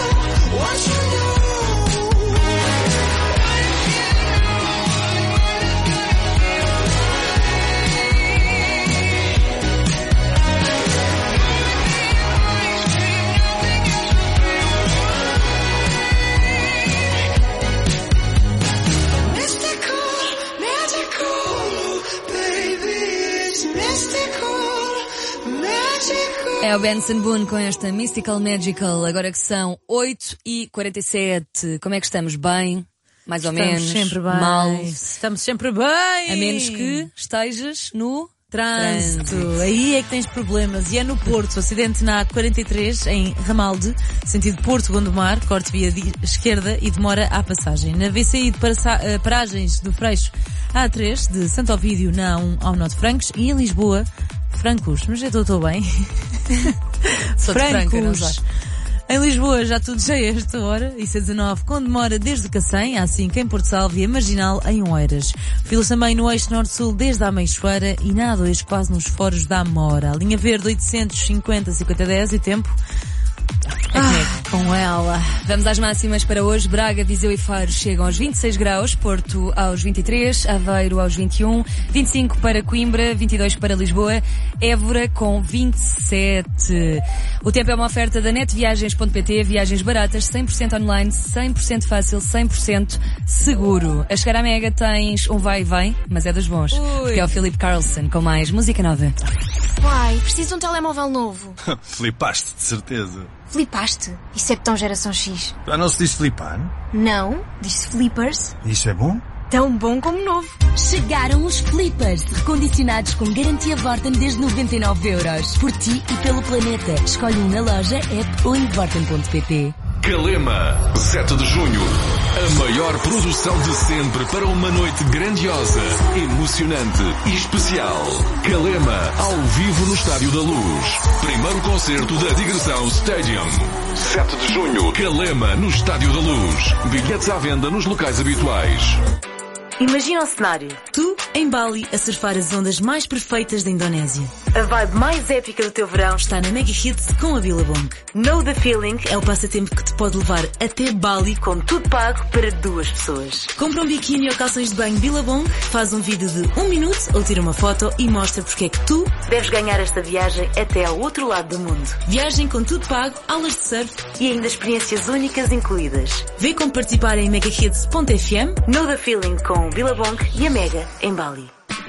Mystical, magical, baby, it's mystical, magical. É o Benson Boone com esta Mystical Magical, agora que são 8h47. Como é que estamos? Bem? Mais ou menos? Estamos sempre bem. Mal? Estamos sempre bem. A menos que estejas no trânsito. Aí é que tens problemas. E é no Porto, acidente na A43 em Ramalde, sentido Porto-Gondomar, corte via esquerda e demora à passagem. Na VCI de paragens do Freixo A3 de Santo Ovídio na A1 ao Norte Francos e em Lisboa, francos, mas eu estou bem. Sou de Franca, não sei. Em Lisboa já tudo cheio a esta hora, IC19 com demora desde Cacém, A5 em Porto Salvo e a Marginal em Oeiras. Filas também no eixo norte-sul desde a Meixoeira e na A2 quase nos foros da Amora. A linha verde 850-5010 e tempo... com ela. Vamos às máximas para hoje. Braga, Viseu e Faro chegam aos 26 graus, Porto aos 23, Aveiro aos 21, 25 para Coimbra, 22 para Lisboa, Évora com 27. O tempo é uma oferta da netviagens.pt, viagens baratas, 100% online, 100% fácil, 100% seguro. A chegar à Mega tens um vai e vem, mas é dos bons, porque é o Philip Carlson com mais música nova. Uai, preciso de um telemóvel novo. Flipaste, de certeza. Flipaste? Isso é tão geração X. Já não se diz flipar? Não, diz-se flippers. Isso é bom? Tão bom como novo. Chegaram os flippers, recondicionados com garantia Vorten desde 99€. Por ti e pelo planeta. Escolhe um na loja, app ou em vorten.pt. Calema, 7 de junho. A maior produção de sempre para uma noite grandiosa, emocionante e especial. Calema, ao vivo no Estádio da Luz. Primeiro concerto da Digressão Stadium. 7 de junho, Calema, no Estádio da Luz. Bilhetes à venda nos locais habituais. Imagina o cenário. Tu, em Bali, a surfar as ondas mais perfeitas da Indonésia. A vibe mais épica do teu verão está na Mega Hits com a Billabong. Know the Feeling é o passatempo que te pode levar até Bali com tudo pago para 2 pessoas. Compra um biquíni ou calções de banho Billabong, faz um vídeo de 1 minuto ou tira uma foto e mostra porque é que tu deves ganhar esta viagem até ao outro lado do mundo. Viagem com tudo pago, aulas de surf e ainda experiências únicas incluídas. Vê como participar em megahits.fm, Know the Feeling com Billabong e a Mega em Bali.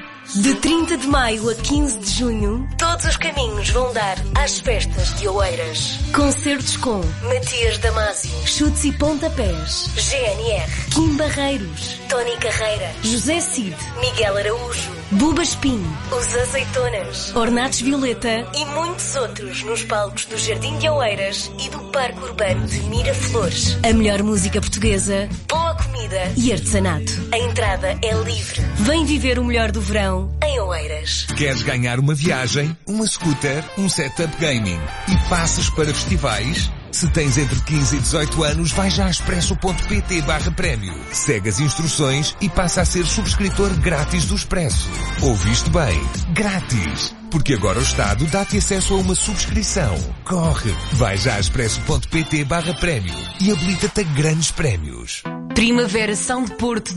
De 30 de maio a 15 de junho, todos os caminhos vão dar às festas de Oeiras. Concertos com Matias Damasio, Chutes e Pontapés, GNR, Kim Barreiros, Tony Carreira, José Cid, Miguel Araújo, Buba Espinho, Os Azeitonas, Ornatos Violeta e muitos outros nos palcos do Jardim de Oeiras e do Parque Urbano de Miraflores. A melhor música portuguesa, boa comida e artesanato. A entrada é livre. Vem viver o melhor do verão em Oeiras. Queres ganhar uma viagem, uma scooter, um setup gaming e passes para festivais? Se tens entre 15 e 18 anos, vai já a expresso.pt/prémio. Segue as instruções e passa a ser subscritor grátis do Expresso. Ouviste bem? Grátis! Porque agora o Estado dá-te acesso a uma subscrição. Corre! Vai já a expresso.pt/prémio e habilita-te a grandes prémios. Primavera São de Porto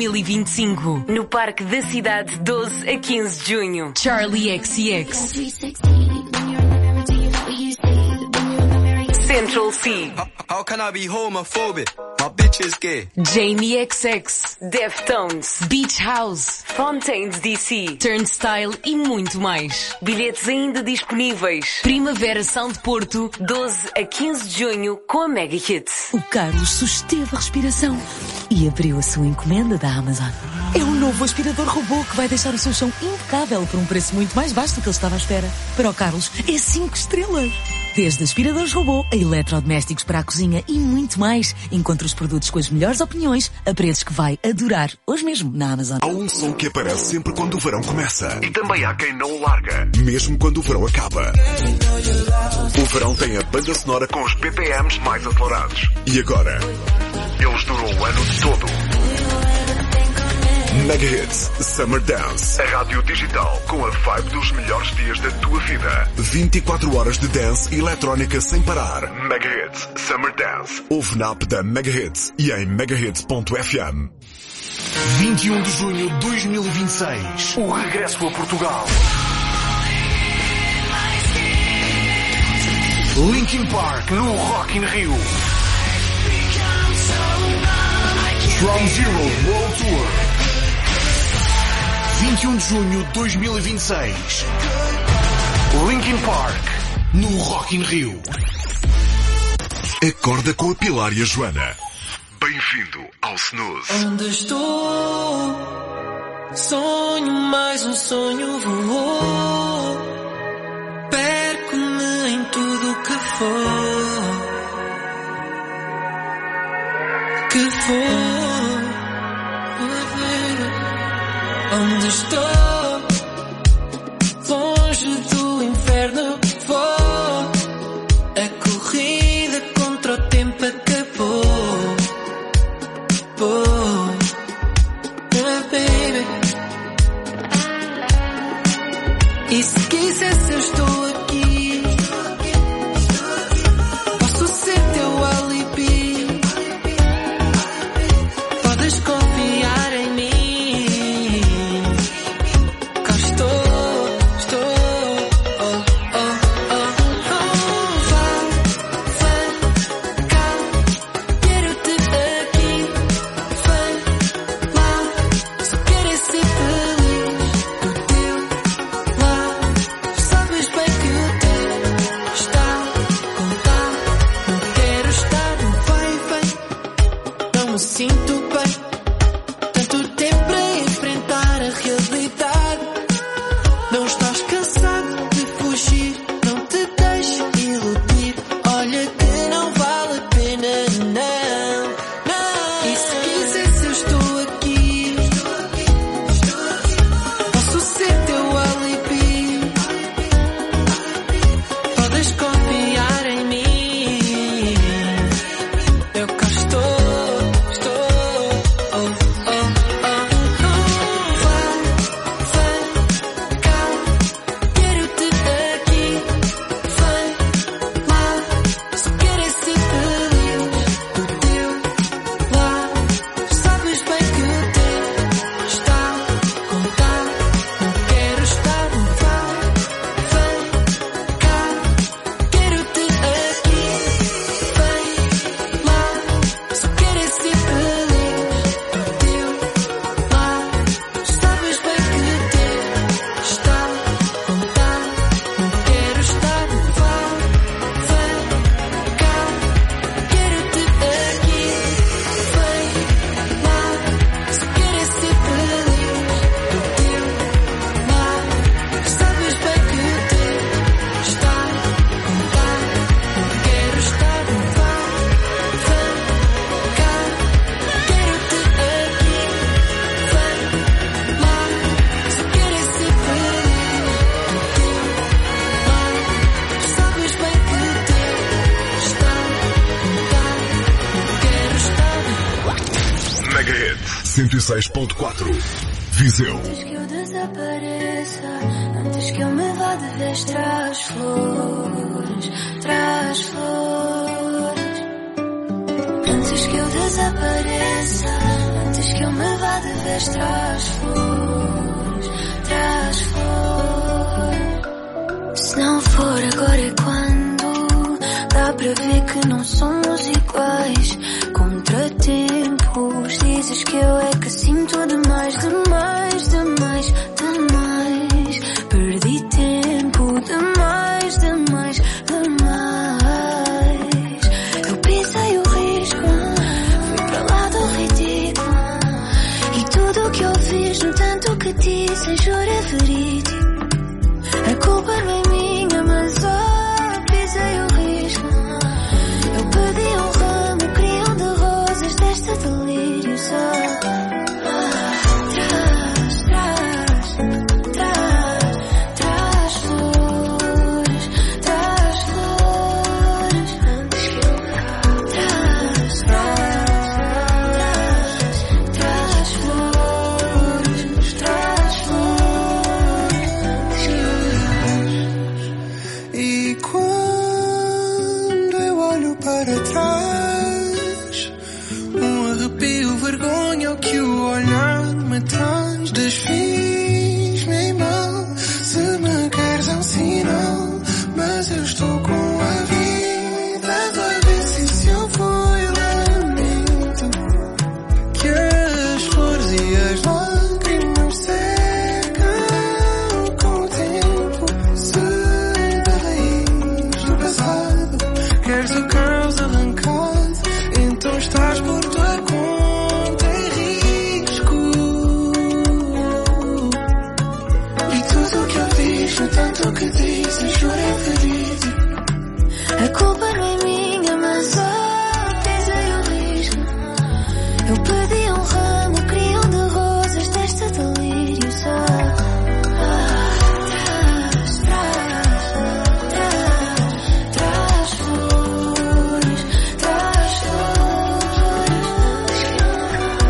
2025. No Parque da Cidade, 12 a 15 de junho. Charlie XCX. Central C. How can I be homophobic? My bitch is gay. Jamie XX, Deftones, Beach House, Fontaines DC, Turnstile e muito mais. Bilhetes ainda disponíveis. Primavera São de Porto, 12 a 15 de junho com a Mega Hits. O Carlos susteve a respiração e abriu a sua encomenda da Amazon. É um novo aspirador robô que vai deixar o seu chão impecável por um preço muito mais baixo do que ele estava à espera. Para o Carlos, é 5 estrelas. Desde aspiradores robô a eletrodomésticos para a cozinha e muito mais. Encontre os produtos com as melhores opiniões a preços que vai adorar. Hoje mesmo na Amazon. Há um som que aparece sempre quando o verão começa. E também há quem não o larga, mesmo quando o verão acaba. O verão tem a banda sonora com os BPMs mais acelerados. E agora, eles duram o ano todo. Mega Hits Summer Dance. A rádio digital com a vibe dos melhores dias da tua vida. 24 horas de dance e eletrónica sem parar. Mega Hits Summer Dance. Ouve na app da Mega Hits e em megahits.fm. 21 de junho de 2026. O regresso a Portugal. Linkin Park no Rock in Rio. From Zero World Tour. 21 de junho de 2026. Linkin Park no Rock in Rio. Acorda com a Pilar e a Joana. Bem-vindo ao Snooze. Onde estou? Sonho mais um sonho voou. Perco-me em tudo que for. Que for. Onde estou? Longe acabou. Yeah, baby. E se quisesse eu estou aqui. Posso ser teu alibi. Podes confiar em mim. Cá estou. Oh, oh, oh, oh. Vem cá, quero-te aqui. Vem lá, só quero é ser feliz do teu lado. Sabes bem que o tempo está contado. Não quero estar no vai. Não me sinto bem. Tanto tempo para enfrentar a realidade. Não estás cansado de fugir. Não te deixes iludir. Olha que não vale a pena, não, não. E se quisesse eu estou aqui. Posso ser teu alibi. Podes confiar em mim. Eu cá estou. Oh, oh, oh, oh. Vem cá, quero-te aqui. Vem lá, só quero é ser feliz do teu lado. Sabes bem que o tempo está contado. Não quero estar no vai. Vem cá, quero-te aqui. Vem lá, só quero é ser feliz do teu lado. Sabes bem que o tempo está contado. Não quero estar no vai. Vem cá, quero-te aqui. Vem lá, só quero é ser feliz do teu lado. Sabes bem que o tempo está contado. Não quero estar no vai. Vem cá, quero-te aqui. Vem lá, só quero é ser feliz do teu lado. Sabes bem que o tempo está contado. Não quero estar no Mega Hit 106.4 Viseu. Antes que eu desapareça, antes que eu me vá de vez, traz flores, traz flores. Antes que eu desapareça, antes que eu me vá de vez, traz flores, traz flores. Se não for agora é quando dá para ver que não somos iguais. Contratempos, dizes que eu é que sinto demais, demais, demais, demais. Perdi tempo, demais, demais, demais. Eu pisei o risco, fui para lá do ridículo. E tudo o que eu fiz, no tanto que disse, juro é verídico. A culpa não é minha, mas pisei o risco. Eu pedi um ramo, queria um de rosas deste delírio só. Traz, traz, traz, traz flores, traz flores. Antes que eu me vá, traz, traz, traz flores, traz flores. Antes que eu me vá. E quando eu olho para trás, um arrepio, vergonha, o que o olhar me traz. Desfiz-me em mão, se me queres é um sinal, mas eu estou com a vida. Vai ver se eu fui lamento, que as flores e as lágrimas secam com o tempo. Se da raiz do passado queres o caos arrancado, então estás por tua conta em risco. E tudo o que eu fiz, no tanto que disse, juro é verídico. A culpa não é minha, mas pisei o risco. Eu pedi um ramo, queria um de rosas deste delírio só. Traz, traz, traz, traz flores, traz flores.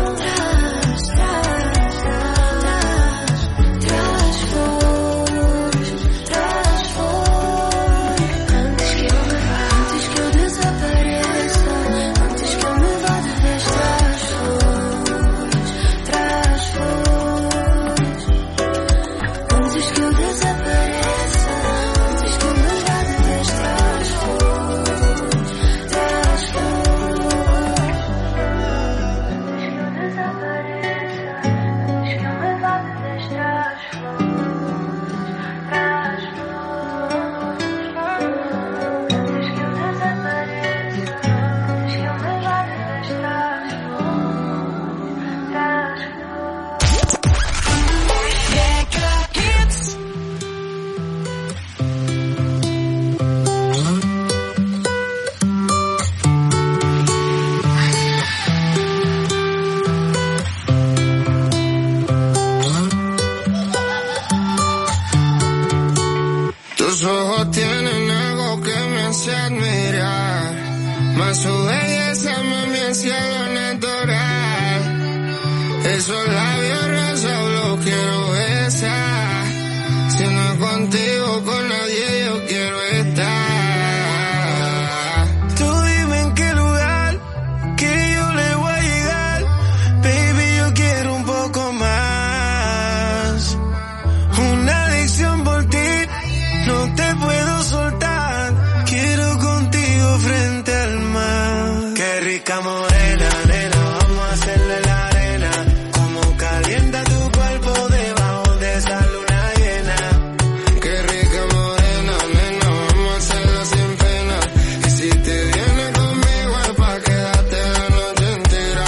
Esos labios rosas los quiero besar. Si no es contigo, con nadie yo quiero estar. Tú dime en qué lugar que yo le voy a llegar. Baby, yo quiero un poco más. Una adicción por ti, no te puedo soltar. Quiero contigo frente al mar. Qué rica morena, nena, vamos a hacerle la arena. Como calienta tu cuerpo debajo de esa luna llena. Qué rica morena, nena, vamos a hacerlo sin pena. Y si te vienes conmigo es pa' quedarte la noche entera.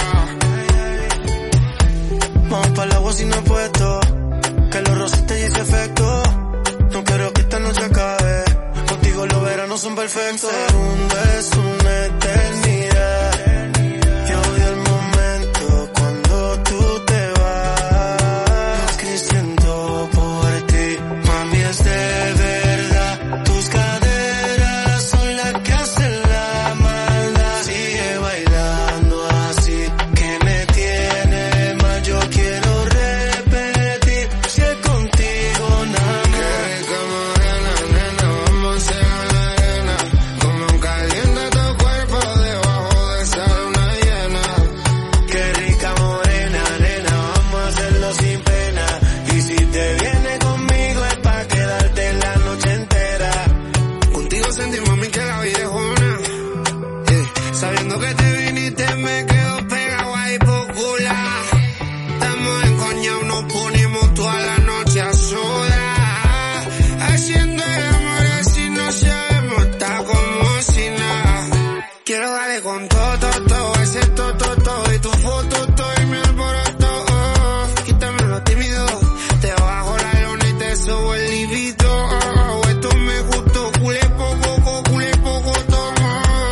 Vamos para el agua sin apuesto, que los rosas te hice efecto. No quiero que esta noche acabe, contigo los veranos son perfectos. Un segundo es una eternidad. Yo odio el momento cuando tú te vas. Lo que siento por ti, mami, es de verdad. Tus caderas son las que hacen la maldad. Sigue bailando así, que me tiene mal. Yo quiero repetir, si es contigo nada más. Qué rica morena, nena, vamos a hacer la arena. Como calienta tu cuerpo debajo de esa luna llena. Qué rica morena, nena, vamos a hacerlo sin pena. Y si te vienes conmigo es pa' quedarte la noche entera. Contigo sentí, mami, que la vida es una. Sabiendo que te viniste me quedo pegado ahí por cular. Estamos encoñados, nos ponemos toda la noche a solas. Haciendo el amor así no sabemos, está como si nada. Quiero darle con todo, ese todo y tu foto, todo y mi alboroto. Quítame lo tímido, te bajo la lona y te subo el libido. Esto me gustó, culé poco, tomo.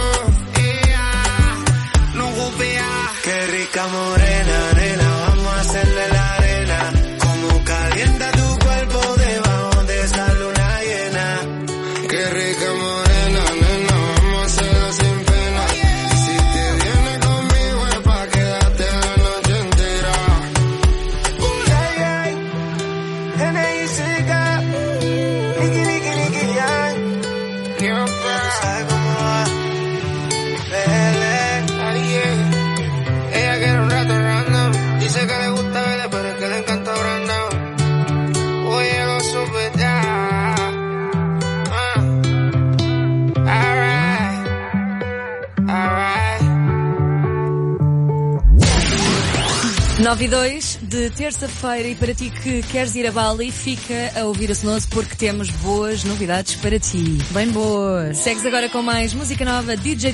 No gupea. Qué rica morena, nena, vamos a hacerle la arena. Como calienta tu cuerpo debajo de esa luna llena. Qué rica morena, nena, vamos a hacerlo sin pena. Y si te vienes conmigo es pa' quedarte la noche entera. ¿Sabes cómo va? Ella quiere un rato random. Dice que le gusta verle, pero es que le encanta Brandon. Oye, lo supe ya. Alright. 9:02 de terça-feira, e para ti que queres ir a Bali, fica a ouvir a Sonoso porque temos boas novidades para ti. Bem boas. Segues agora com mais música nova, DJ